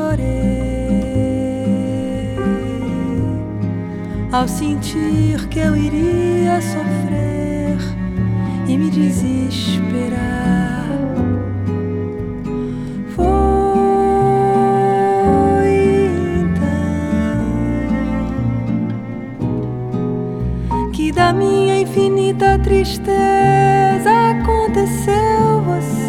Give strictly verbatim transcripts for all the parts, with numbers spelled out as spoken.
chorei ao sentir que eu iria sofrer e me desesperar. Foi então que da minha infinita tristeza aconteceu você.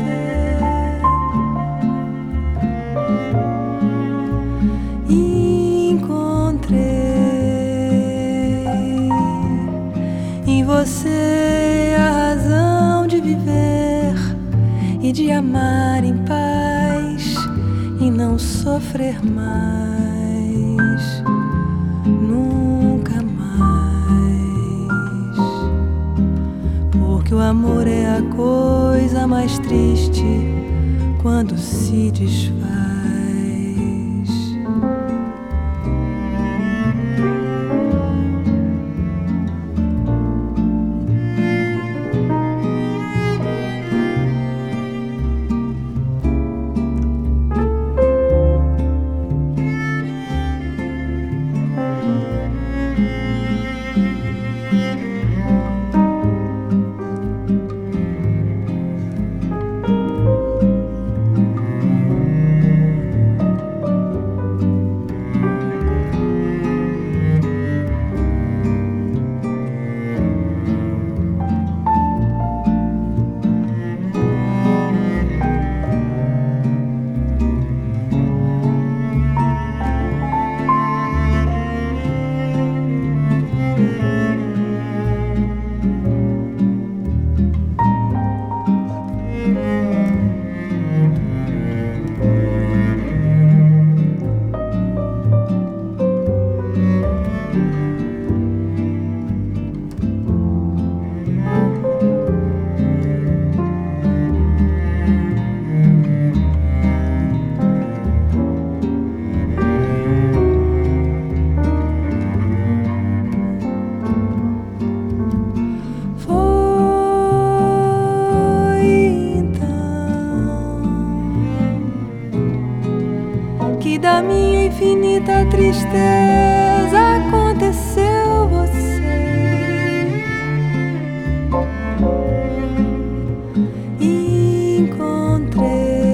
Em você a razão de viver e de amar em paz e não sofrer mais, nunca mais. Porque o amor é a coisa mais triste quando se desfaz. Que da minha infinita tristeza aconteceu você. Encontrei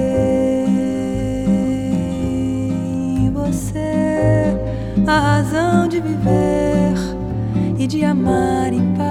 em você a razão de viver e de amar em paz